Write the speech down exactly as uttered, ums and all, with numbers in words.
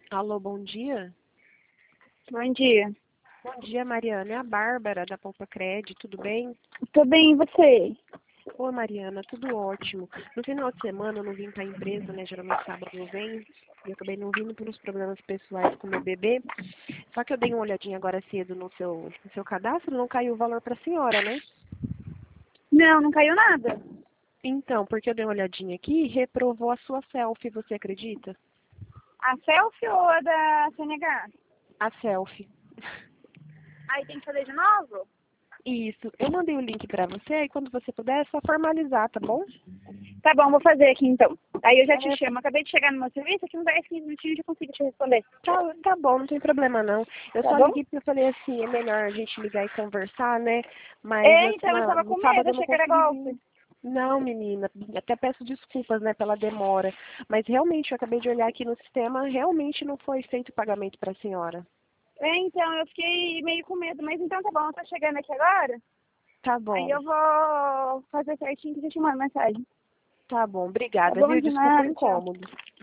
Alô, bom dia. Bom dia. Bom dia, Mariana. É a Bárbara, da Poupa Cred, tudo bem? Tô bem, e você? Oi, Mariana, tudo ótimo. No final de semana eu não vim para a empresa, né? Geralmente sábado eu venho. E eu acabei não vindo por uns problemas pessoais com meu bebê. Só que eu dei uma olhadinha agora cedo no seu, no seu cadastro, não caiu o valor para a senhora, né? Não, não caiu nada. Então, porque eu dei uma olhadinha aqui, reprovou a sua selfie, você acredita? A selfie ou a da C N H? A selfie. Aí tem que fazer de novo? Isso. Eu mandei o link para você e quando você puder é só formalizar, tá bom? Tá bom, vou fazer aqui então. Aí eu já te É, chamo. Acabei de chegar no meu serviço, aqui uns dez, quinze minutinhos eu já consigo te responder. Tá, tá bom, não tem problema não. Eu Tá só bom? liguei porque eu falei assim, é melhor a gente ligar e conversar, né? Mas É, na, então, eu na- tava no com medo, sábado eu não achei que era consegui vir. golpe. Não, menina, até peço desculpas, né, pela demora. Mas realmente, eu acabei de olhar aqui no sistema, realmente não foi feito o pagamento para a senhora. É, então, eu fiquei meio com medo, mas então tá bom, eu tô chegando aqui agora. Tá Aí bom, eu vou fazer certinho que eu te mando mensagem. tá bom, Tá obrigada, bom viu? de Desculpa o nada, tchau. incômodo.